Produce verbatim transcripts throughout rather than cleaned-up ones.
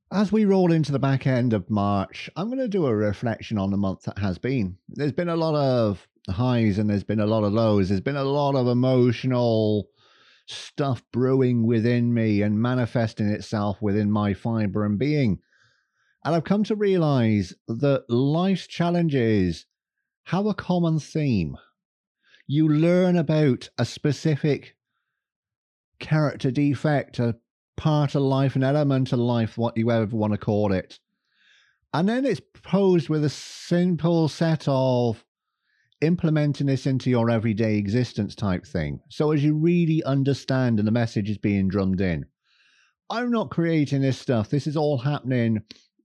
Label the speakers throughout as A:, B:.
A: As we roll into the back end of March, I'm going to do a reflection on the month that has been. There's been a lot of highs and there's been a lot of lows. There's been a lot of emotional stuff brewing within me and manifesting itself within my fiber and being. And I've come to realize that life's challenges have a common theme. You learn about a specific character defect, a part of life, an element of life, what you ever want to call it. And then it's posed with a simple set of implementing this into your everyday existence type thing. So as you really understand and the message is being drummed in. I'm not creating this stuff. This is all happening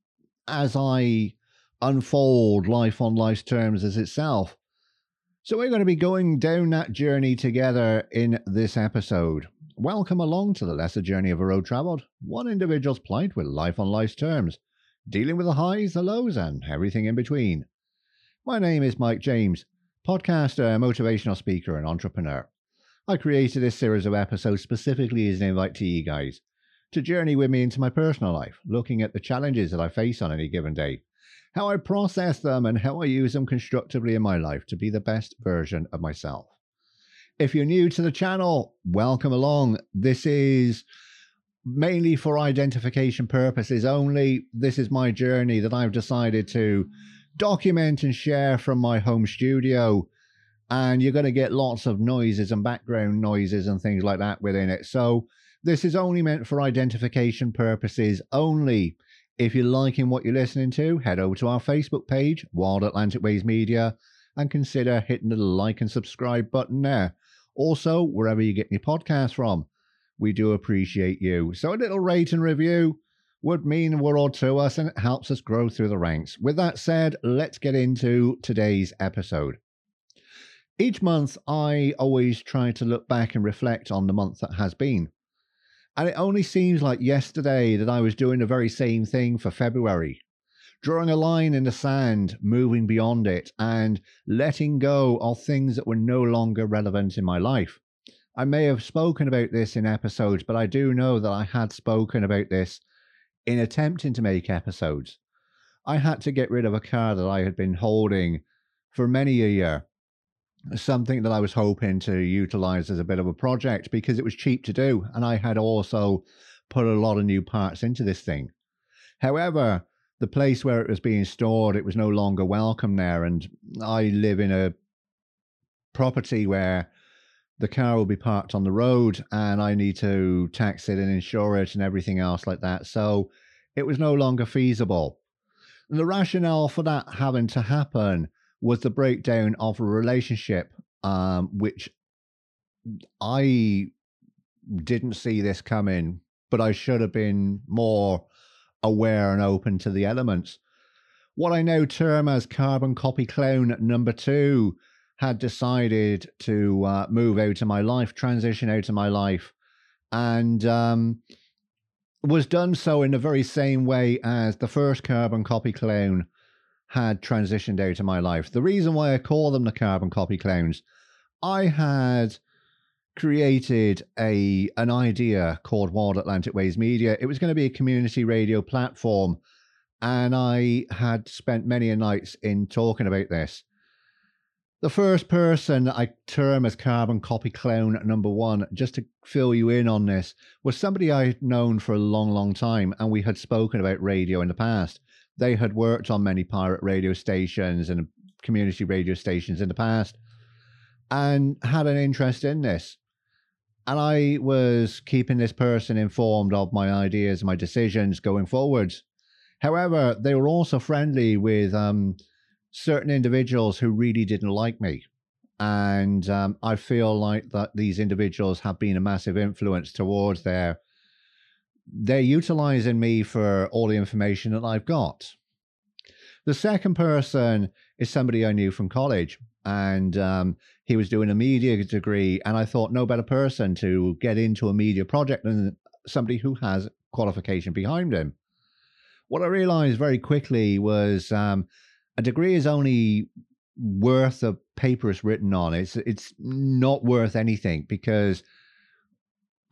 A: as I unfold life on life's terms as itself. So we're going to be going down that journey together in this episode. Welcome along to the lesser journey of a road travelled, one individual's plight with life on life's terms, dealing with the highs, the lows, and everything in between. My name is Mike James, podcaster, motivational speaker, and entrepreneur. I created this series of episodes specifically as an invite to you guys to journey with me into my personal life, looking at the challenges that I face on any given day, how I process them, and how I use them constructively in my life to be the best version of myself. If you're new to the channel, welcome along. This is mainly for identification purposes only. This is my journey that I've decided to document and share from my home studio. And you're going to get lots of noises and background noises and things like that within it. So this is only meant for identification purposes only. If you're liking what you're listening to, head over to our Facebook page, Wild Atlantic Ways Media, and consider hitting the like and subscribe button there. Also, wherever you get your podcast from, we do appreciate you. So a little rate and review would mean the world to us, and it helps us grow through the ranks. With that said, let's get into today's episode. Each month, I always try to look back and reflect on the month that has been. And it only seems like yesterday that I was doing the very same thing for February. Drawing a line in the sand, moving beyond it, and letting go of things that were no longer relevant in my life. I may have spoken about this in episodes, but I do know that I had spoken about this in attempting to make episodes. I had to get rid of a car that I had been holding for many a year. Something that I was hoping to utilize as a bit of a project because it was cheap to do. And I had also put a lot of new parts into this thing. However, the place where it was being stored, it was no longer welcome there. And I live in a property where the car will be parked on the road and I need to tax it and insure it and everything else like that. So it was no longer feasible. And the rationale for that having to happen was the breakdown of a relationship, um, which I didn't see this coming, but I should have been more aware and open to the elements. What I now term as carbon copy clone number two had decided to uh, move out of my life, transition out of my life, and um, was done so in the very same way as the first carbon copy clone had transitioned out of my life. The reason why I call them the carbon copy clones, I had created a an idea called Wild Atlantic Ways Media. It was going to be a community radio platform, and I had spent many a nights in talking about this. The first person I term as carbon copy clone number one, just to fill you in on this, was somebody I had known for a long, long time, and we had spoken about radio in the past. They had worked on many pirate radio stations and community radio stations in the past and had an interest in this. And I was keeping this person informed of my ideas, my decisions going forwards. However, they were also friendly with um, certain individuals who really didn't like me. And um, I feel like that these individuals have been a massive influence towards their they're utilizing me for all the information that I've got. The second person is somebody I knew from college, and um, he was doing a media degree, and I thought no better person to get into a media project than somebody who has qualification behind him. What I realized very quickly was um, a degree is only worth the paper it's written on. It's, it's not worth anything because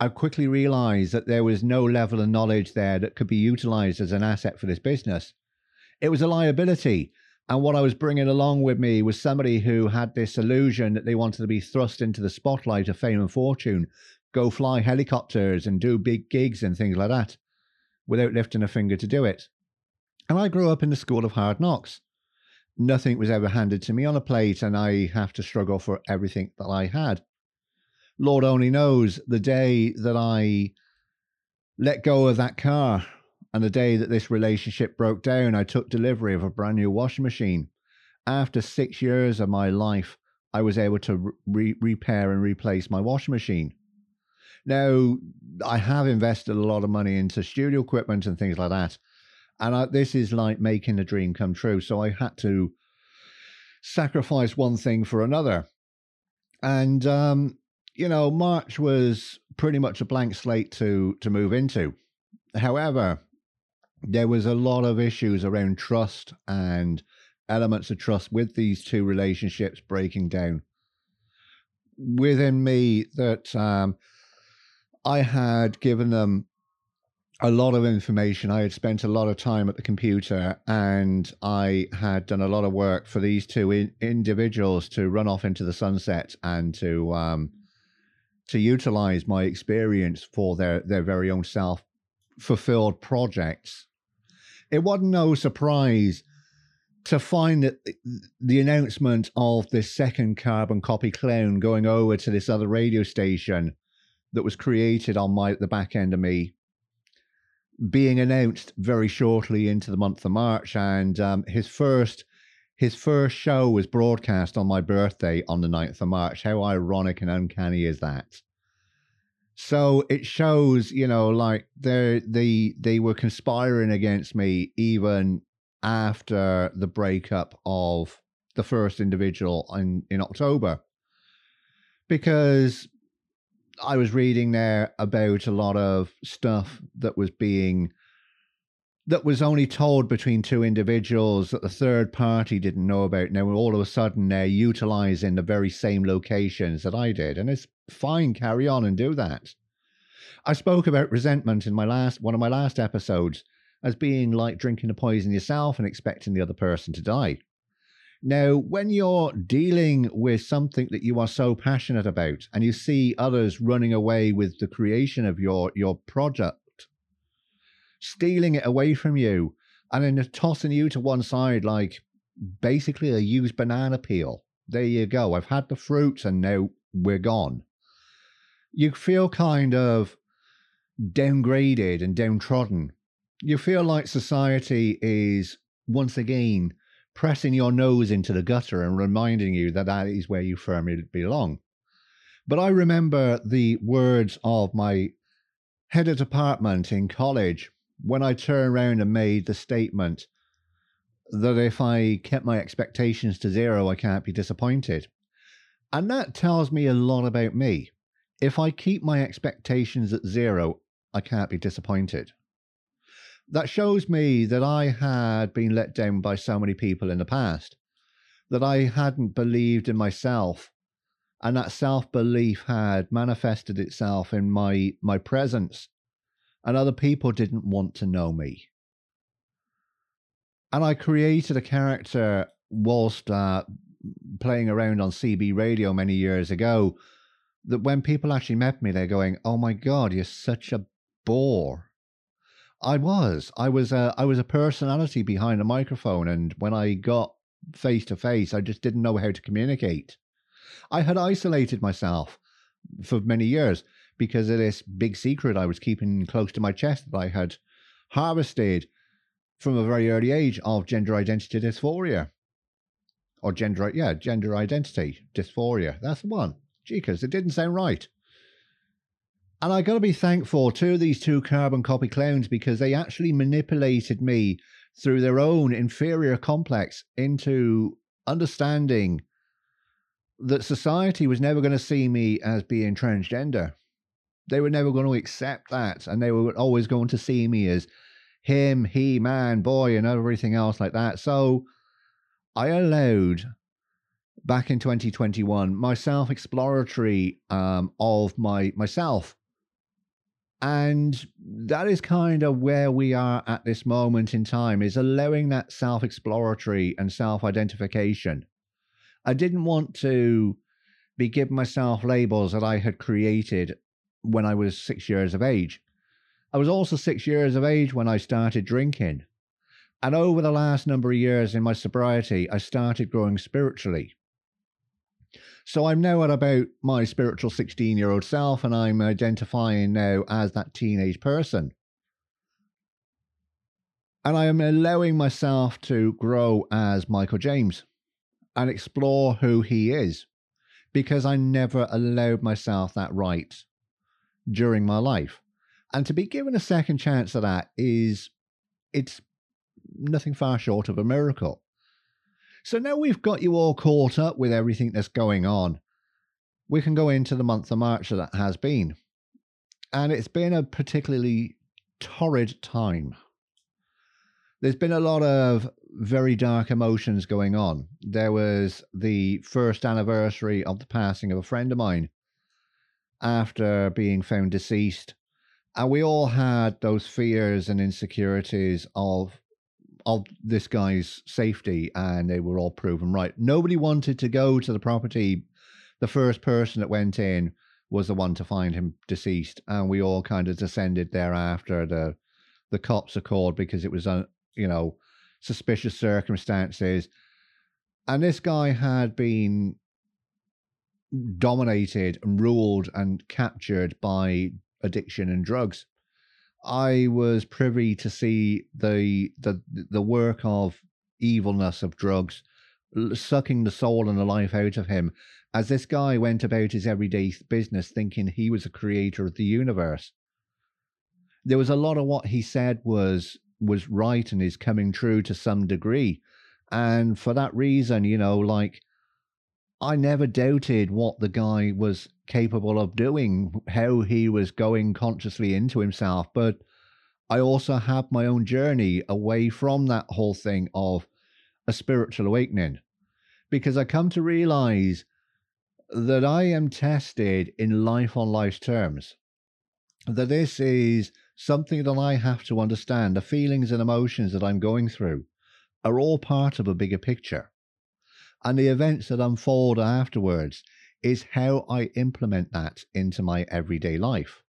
A: I quickly realized that there was no level of knowledge there that could be utilized as an asset for this business. It was a liability. And what I was bringing along with me was somebody who had this illusion that they wanted to be thrust into the spotlight of fame and fortune, go fly helicopters and do big gigs and things like that, without lifting a finger to do it. And I grew up in the school of hard knocks. Nothing was ever handed to me on a plate, and I have to struggle for everything that I had. Lord only knows the day that I let go of that car and the day that this relationship broke down, I took delivery of a brand new washing machine. After six years of my life, I was able to re- repair and replace my washing machine. Now, I have invested a lot of money into studio equipment and things like that. And I, this is like making a dream come true. So I had to sacrifice one thing for another. And, um, you know, March was pretty much a blank slate to, to move into. However, there was a lot of issues around trust and elements of trust with these two relationships breaking down within me, that um, I had given them a lot of information. I had spent a lot of time at the computer, and I had done a lot of work for these two in- individuals to run off into the sunset and to um, to utilize my experience for their, their very own self-fulfilled projects. It wasn't no surprise to find that the announcement of this second carbon copy clone going over to this other radio station that was created on my the back end of me being announced very shortly into the month of March, and um, his first his first show was broadcast on my birthday on the ninth of March. How ironic and uncanny is that? So it shows, you know, like they they they were conspiring against me even after the breakup of the first individual in, in October, because I was reading there about a lot of stuff that was being that was only told between two individuals that the third party didn't know about. Now all of a sudden they're utilizing the very same locations that I did, and it's fine, carry on and do that. I spoke about resentment in my last one of my last episodes as being like drinking the poison yourself and expecting the other person to die. Now, when you're dealing with something that you are so passionate about and you see others running away with the creation of your, your project, stealing it away from you, and then tossing you to one side like basically a used banana peel. There you go. I've had the fruit and now we're gone. You feel kind of downgraded and downtrodden. You feel like society is once again pressing your nose into the gutter and reminding you that that is where you firmly belong. But I remember the words of my head of department in college when I turned around and made the statement that if I kept my expectations to zero, I can't be disappointed. And that tells me a lot about me. If I keep my expectations at zero, I can't be disappointed. That shows me that I had been let down by so many people in the past, that I hadn't believed in myself, and that self-belief had manifested itself in my, my presence, and other people didn't want to know me. And I created a character whilst uh, playing around on C B radio many years ago, that when people actually met me, they're going, "Oh my God, you're such a bore." I was. I was a, I was a personality behind a microphone, and when I got face to face, I just didn't know how to communicate. I had isolated myself for many years because of this big secret I was keeping close to my chest that I had harvested from a very early age of gender identity dysphoria. Or gender, yeah, gender identity dysphoria. That's the one. Gee, because it didn't sound right. And I got to be thankful to these two carbon copy clowns, because they actually manipulated me through their own inferior complex into understanding that society was never going to see me as being transgender. They were never going to accept that. And they were always going to see me as him, he, man, boy, and everything else like that. So I allowed, back in twenty twenty-one, my self-exploratory um, of my myself And that is kind of where we are at this moment in time, is allowing that self-exploratory and self-identification. I didn't want to be giving myself labels that I had created when I was six years of age. I was also six years of age when I started drinking. And over the last number of years in my sobriety, I started growing spiritually. So I'm now at about my spiritual sixteen-year-old self, and I'm identifying now as that teenage person. And I am allowing myself to grow as Michael James and explore who he is, because I never allowed myself that right during my life. And to be given a second chance at that is, it's nothing far short of a miracle. So now we've got you all caught up with everything that's going on, we can go into the month of March that has been. And it's been a particularly torrid time. There's been a lot of very dark emotions going on. There was the first anniversary of the passing of a friend of mine after being found deceased. And we all had those fears and insecurities of of this guy's safety, and they were all proven right. Nobody wanted to go to the property. The first person that went in was the one to find him deceased, and we all kind of descended thereafter. The the cops are called because it was, uh, you know, suspicious circumstances. And this guy had been dominated and ruled and captured by addiction and drugs. I was privy to see the the the work of evilness of drugs sucking the soul and the life out of him, as this guy went about his everyday business thinking he was the creator of the universe. There was a lot of what he said was was right and is coming true to some degree. And for that reason, you know, like, I never doubted what the guy was capable of doing, how he was going consciously into himself. But I also have my own journey away from that whole thing of a spiritual awakening, because I come to realize that I am tested in life on life's terms, that this is something that I have to understand. The feelings and emotions that I'm going through are all part of a bigger picture. And the events that unfold afterwards is how I implement that into my everyday life.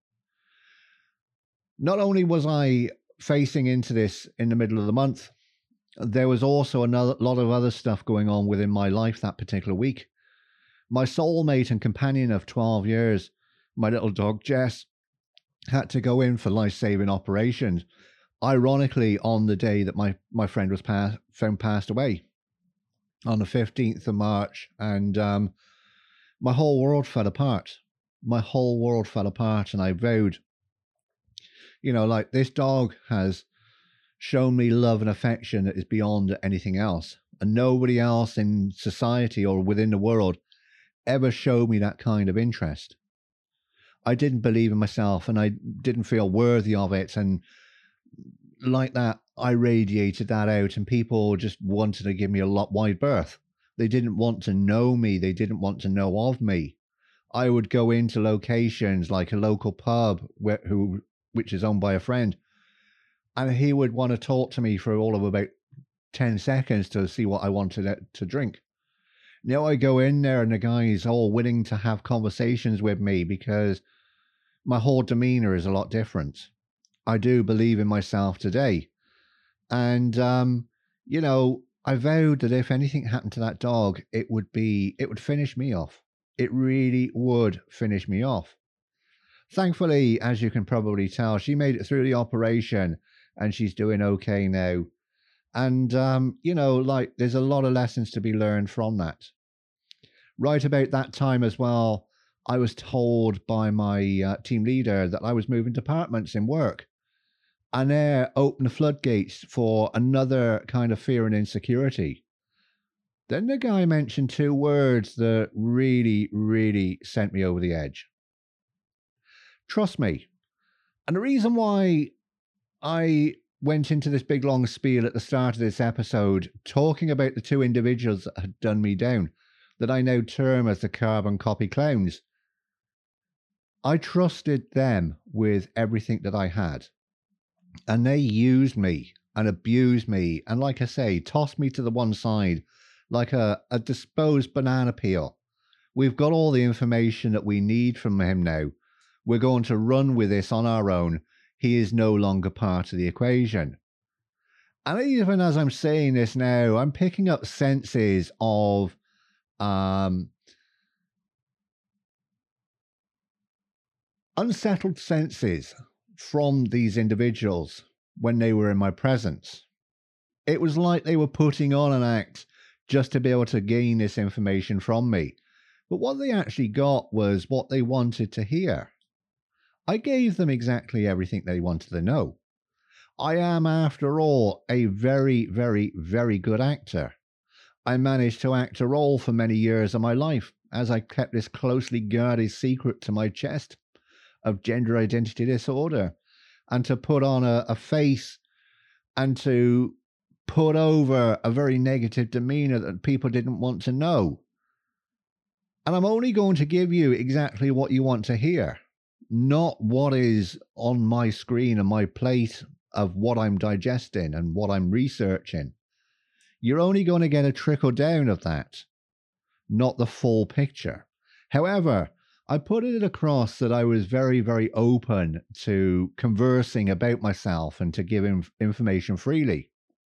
A: Not only was I facing into this in the middle of the month, there was also another lot of other stuff going on within my life that particular week. My soulmate and companion of twelve years, my little dog Jess, had to go in for life-saving operations, ironically on the day that my, my friend was pass, found passed away, on the fifteenth of March. And um, my whole world fell apart. My whole world fell apart. And I vowed, you know, like, this dog has shown me love and affection that is beyond anything else. And nobody else in society or within the world ever showed me that kind of interest. I didn't believe in myself, and I didn't feel worthy of it. And like that, I radiated that out, and people just wanted to give me a lot wide berth. They didn't want to know me. They didn't want to know of me. I would go into locations like a local pub where, who, which is owned by a friend, and he would want to talk to me for all of about ten seconds to see what I wanted to drink. Now I go in there and the guy is all willing to have conversations with me because my whole demeanor is a lot different. I do believe in myself today. And, um, you know, I vowed that if anything happened to that dog, it would be, it would finish me off. It really would finish me off. Thankfully, as you can probably tell, she made it through the operation and she's doing okay now. And, um, you know, like, there's a lot of lessons to be learned from that. Right about that time as well, I was told by my uh, team leader that I was moving departments in work. And there opened the floodgates for another kind of fear and insecurity. Then the guy mentioned two words that really, really sent me over the edge. Trust me. And the reason why I went into this big long spiel at the start of this episode talking about the two individuals that had done me down, that I now term as the carbon copy clowns, I trusted them with everything that I had. And they used me and abused me. And like I say, tossed me to the one side like a, a disposed banana peel. We've got all the information that we need from him now. We're going to run with this on our own. He is no longer part of the equation. And even as I'm saying this now, I'm picking up senses of um, unsettled senses from these individuals when they were in my presence. It was like they were putting on an act just to be able to gain this information from me. But what they actually got was what they wanted to hear. I gave them exactly everything they wanted to know. I am, after all, a very, very, very good actor. I managed to act a role for many years of my life as I kept this closely guarded secret to my chest of gender identity disorder, and to put on a, a face and to put over a very negative demeanor that people didn't want to know. And I'm only going to give you exactly what you want to hear, not what is on my screen and my plate of what I'm digesting and what I'm researching. You're only going to get a trickle down of that, not the full picture. However, I put it across that I was very, very open to conversing about myself and to give inf- information freely.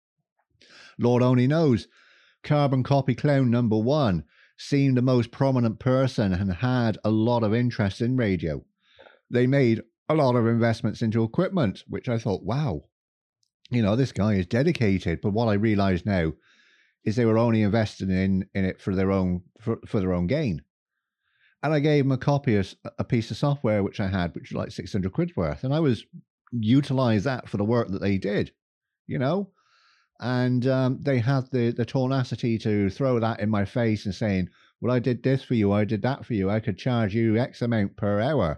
A: Lord only knows, Carbon Copy Clown number one seemed the most prominent person and had a lot of interest in radio. They made a lot of investments into equipment, which I thought, wow, you know, this guy is dedicated. But what I realize now is they were only invested in, in it for their own for, for their own gain. And I gave them a copy of a piece of software which I had, which was like six hundred quid worth. And I was utilize that for the work that they did, you know. And um, they had the, the tenacity to throw that in my face and saying, well, I did this for you, I did that for you, I could charge you X amount per hour.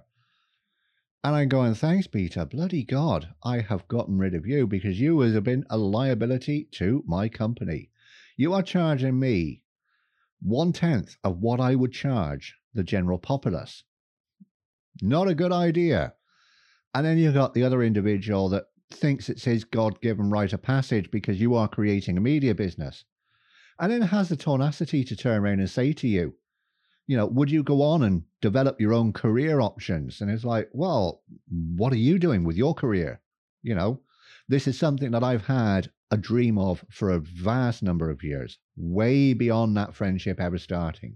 A: And I'm going, thanks, Peter, bloody God, I have gotten rid of you because you have been a liability to my company. You are charging me one-tenth of what I would charge the general populace. Not a good idea. And then you've got the other individual that thinks it's his God-given rite of passage because you are creating a media business. And then has the tenacity to turn around and say to you, you know, would you go on and develop your own career options? And it's like, well, what are you doing with your career? You know, this is something that I've had a dream of for a vast number of years, way beyond that friendship ever starting.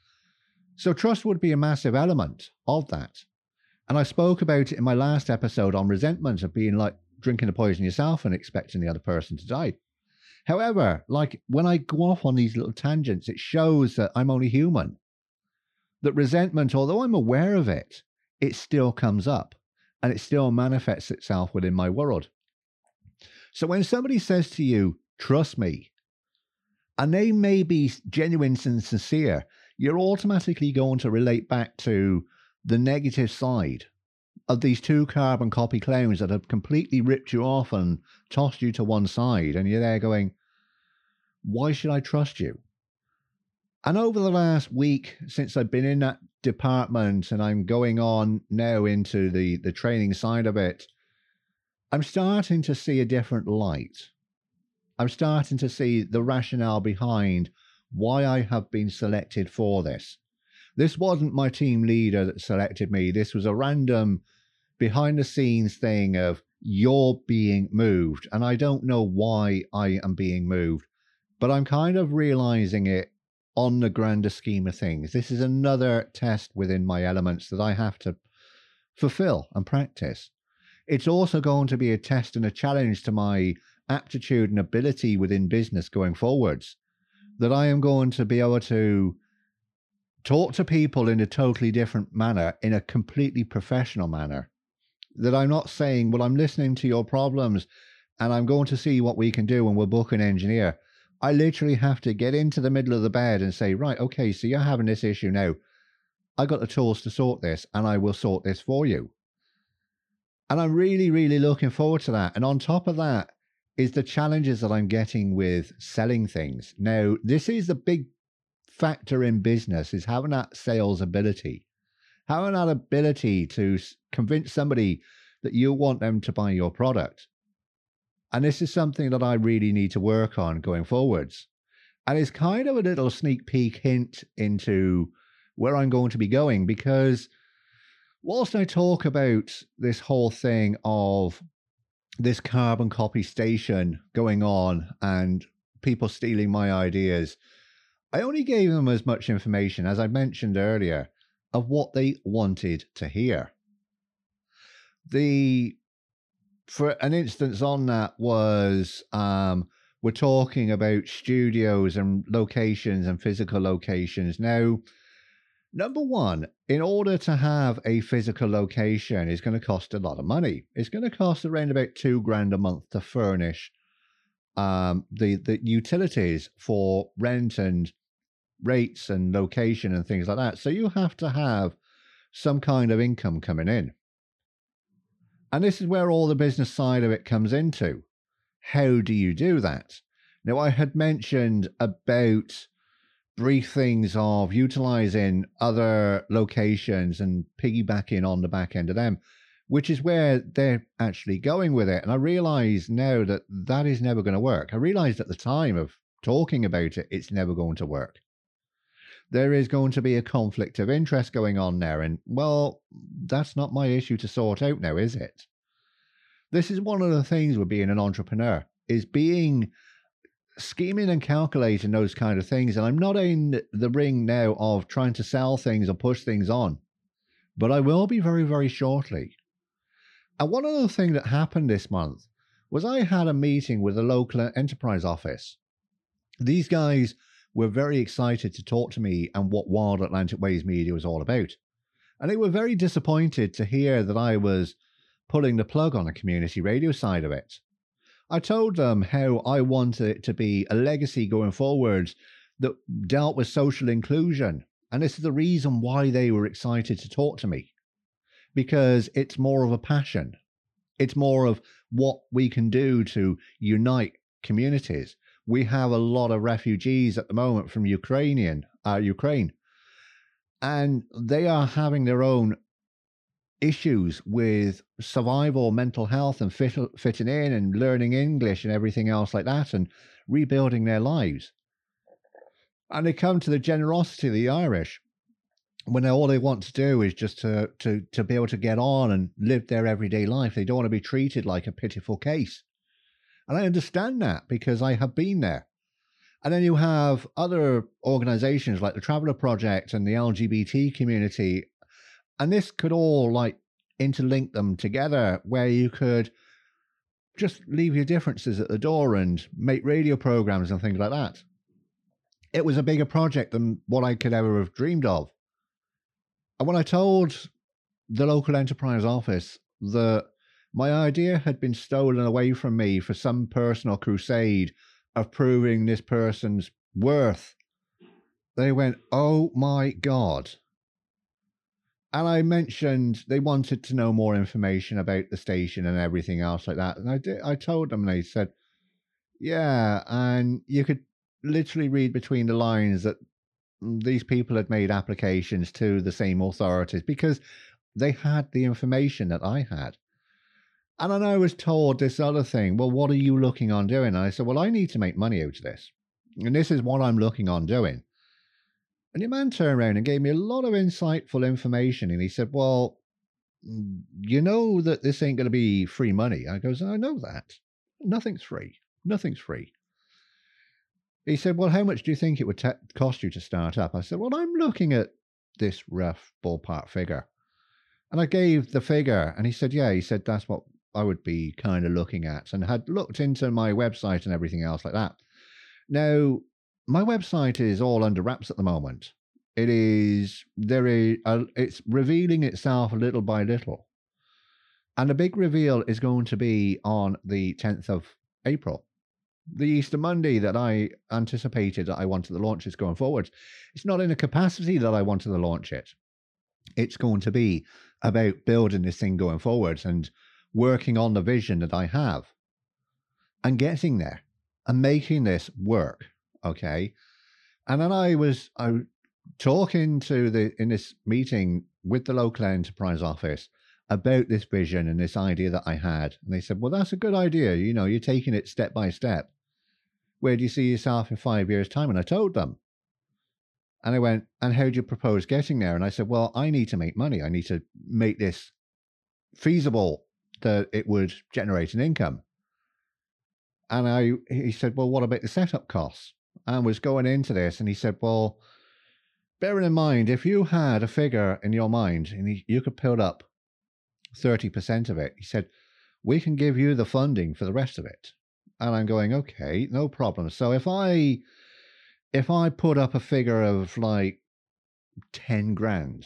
A: So trust would be a massive element of that. And I spoke about it in my last episode on resentment of being like drinking the poison yourself and expecting the other person to die. However, like when I go off on these little tangents, it shows that I'm only human. That resentment, although I'm aware of it, it still comes up and it still manifests itself within my world. So when somebody says to you, trust me, and they may be genuine and sincere, you're automatically going to relate back to the negative side of these two carbon copy clowns that have completely ripped you off and tossed you to one side. And you're there going, why should I trust you? And over the last week, since I've been in that department and I'm going on now into the, the training side of it, I'm starting to see a different light. I'm starting to see the rationale behind why I have been selected for this. This wasn't my team leader that selected me. This was a random behind the scenes thing of you're being moved. And I don't know why I am being moved, but I'm kind of realizing it on the grander scheme of things. This is another test within my elements that I have to fulfill and practice. It's also going to be a test and a challenge to my aptitude and ability within business going forwards, that I am going to be able to talk to people in a totally different manner, in a completely professional manner, that I'm not saying, well, I'm listening to your problems and I'm going to see what we can do and we'll book an engineer. I literally have to get into the middle of the bed and say, right, okay, so you're having this issue now. I got the tools to sort this and I will sort this for you. And I'm really, really looking forward to that. And on top of that is the challenges that I'm getting with selling things. Now, this is the big factor in business, is having that sales ability, having that ability to s- convince somebody that you want them to buy your product. And this is something that I really need to work on going forwards. And it's kind of a little sneak peek hint into where I'm going to be going, because whilst I talk about this whole thing of this carbon copy station going on and people stealing my ideas, I only gave them as much information, as I mentioned earlier, of what they wanted to hear. The, for an instance on that was, um, we're talking about studios and locations and physical locations. Now, number one, in order to have a physical location is going to cost a lot of money. It's going to cost around about two grand a month to furnish um, the, the utilities for rent and rates and location and things like that. So you have to have some kind of income coming in. And this is where all the business side of it comes into. How do you do that? Now, I had mentioned about brief things of utilizing other locations and piggybacking on the back end of them, which is where they're actually going with it. And I realize now that that is never going to work. I realized at the time of talking about it, it's never going to work. There is going to be a conflict of interest going on there. And, well, that's not my issue to sort out now, is it? This is one of the things with being an entrepreneur, is being scheming and calculating those kind of things. And I'm not in the ring now of trying to sell things or push things on, but I will be very, very shortly. And one other thing that happened this month was I had a meeting with the local enterprise office. These guys were very excited to talk to me and what Wild Atlantic Ways Media was all about. And they were very disappointed to hear that I was pulling the plug on the community radio side of it. I told them how I wanted it to be a legacy going forward that dealt with social inclusion. And this is the reason why they were excited to talk to me, because it's more of a passion. It's more of what we can do to unite communities. We have a lot of refugees at the moment from Ukrainian, uh, Ukraine, and they are having their own issues with survival, mental health, and fit, fitting in and learning English and everything else like that, and rebuilding their lives. And they come to the generosity of the Irish when all they want to do is just to, to, to be able to get on and live their everyday life. They don't want to be treated like a pitiful case. And I understand that because I have been there. And then you have other organizations like the Traveller Project and the L G B T community. And this could all like interlink them together, where you could just leave your differences at the door and make radio programs and things like that. It was a bigger project than what I could ever have dreamed of. And when I told the local enterprise office that my idea had been stolen away from me for some personal crusade of proving this person's worth, they went, "Oh my God." And I mentioned they wanted to know more information about the station and everything else like that. And I did, I told them, and they said, yeah. And you could literally read between the lines that these people had made applications to the same authorities because they had the information that I had. And then I was told this other thing, well, what are you looking on doing? And I said, well, I need to make money out of this. And this is what I'm looking on doing. And your man turned around and gave me a lot of insightful information. And he said, well, you know that this ain't going to be free money. I goes, I know that. Nothing's free. Nothing's free. He said, well, how much do you think it would t- cost you to start up? I said, well, I'm looking at this rough ballpark figure. And I gave the figure. And he said, yeah, he said, that's what I would be kind of looking at, and had looked into my website and everything else like that. Now, my website is all under wraps at the moment. It is, there is, uh, it's revealing itself little by little. And the big reveal is going to be on the tenth of April, the Easter Monday that I anticipated that I wanted to launch this going forward. It's not in a capacity that I wanted to launch it. It's going to be about building this thing going forward and working on the vision that I have and getting there and making this work. Okay. And then I was I talking to the in this meeting with the local enterprise office about this vision and this idea that I had. And they said, well, that's a good idea. You know, you're taking it step by step. Where do you see yourself in five years' time? And I told them. And I went, and how do you propose getting there? And I said, well, I need to make money. I need to make this feasible that it would generate an income. And I, he said, well, what about the setup costs? And was going into this, and he said, well, bearing in mind, if you had a figure in your mind and he, you could build up thirty percent of it, he said, we can give you the funding for the rest of it. And I'm going, okay, no problem. So if I, if I put up a figure of like ten grand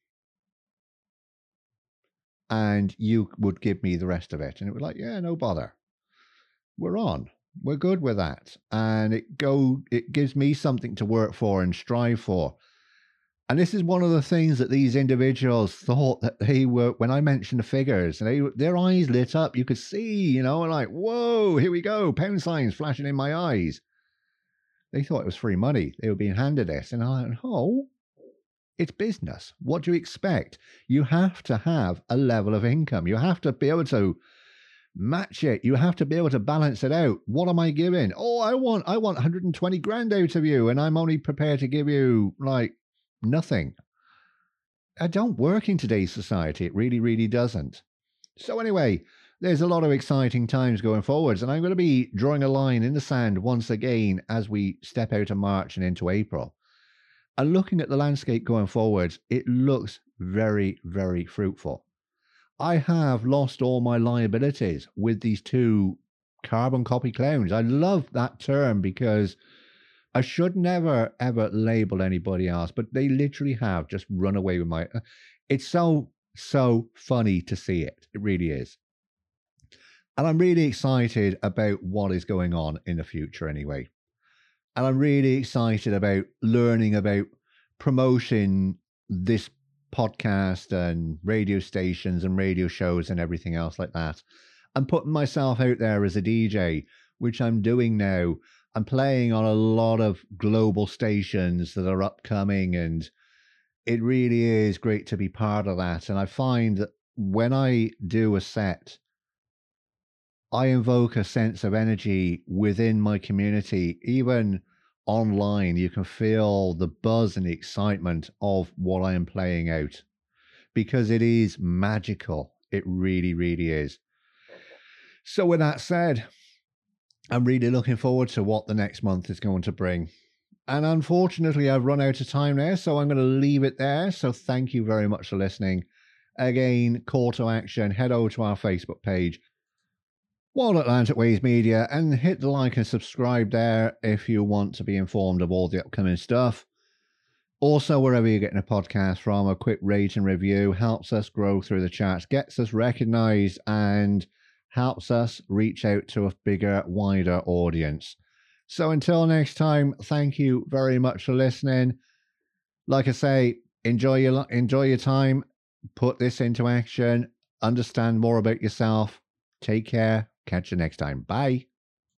A: and you would give me the rest of it, and it was like, yeah, no bother. We're on. We're good with that. And it go it gives me something to work for and strive for. And this is one of the things that these individuals thought that they were, when I mentioned the figures, they their eyes lit up. You could see, you know, like, whoa, here we go, pound signs flashing in my eyes. They thought it was free money. They were being handed this. And I went, oh, it's business. What do you expect? You have to have a level of income. You have to be able to match it. You have to be able to balance it out. What am I giving? Oh, I want I want one hundred twenty grand out of you, and I'm only prepared to give you like nothing. I don't work in today's society. It really, really doesn't. So anyway, there's a lot of exciting times going forwards, and I'm going to be drawing a line in the sand once again as we step out of March and into April. And looking at the landscape going forwards, it looks very, very fruitful. I have lost all my liabilities with these two carbon copy clowns. I love that term because I should never, ever label anybody else, but they literally have just run away with my... It's so, so funny to see it. It really is. And I'm really excited about what is going on in the future anyway. And I'm really excited about learning about promoting this podcast and radio stations and radio shows and everything else like that. I'm putting myself out there as a D J, which I'm doing now. I'm playing on a lot of global stations that are upcoming, and it really is great to be part of that. And I find that when I do a set, I invoke a sense of energy within my community. Even online, you can feel the buzz and the excitement of what I am playing out, because it is magical. It really, really is. So with that said, I'm really looking forward to what the next month is going to bring. And unfortunately, I've run out of time there, so I'm going to leave it there. So thank you very much for listening. Again, call to action, head over to our Facebook page, Wild Atlantic Ways Media, and hit the like and subscribe there if you want to be informed of all the upcoming stuff. Also, wherever you're getting a podcast from, a quick rate and review helps us grow through the charts, gets us recognized, and helps us reach out to a bigger, wider audience. So until next time, thank you very much for listening. Like I say, enjoy your, enjoy your time, put this into action, understand more about yourself. Take care. Catch you next time. Bye.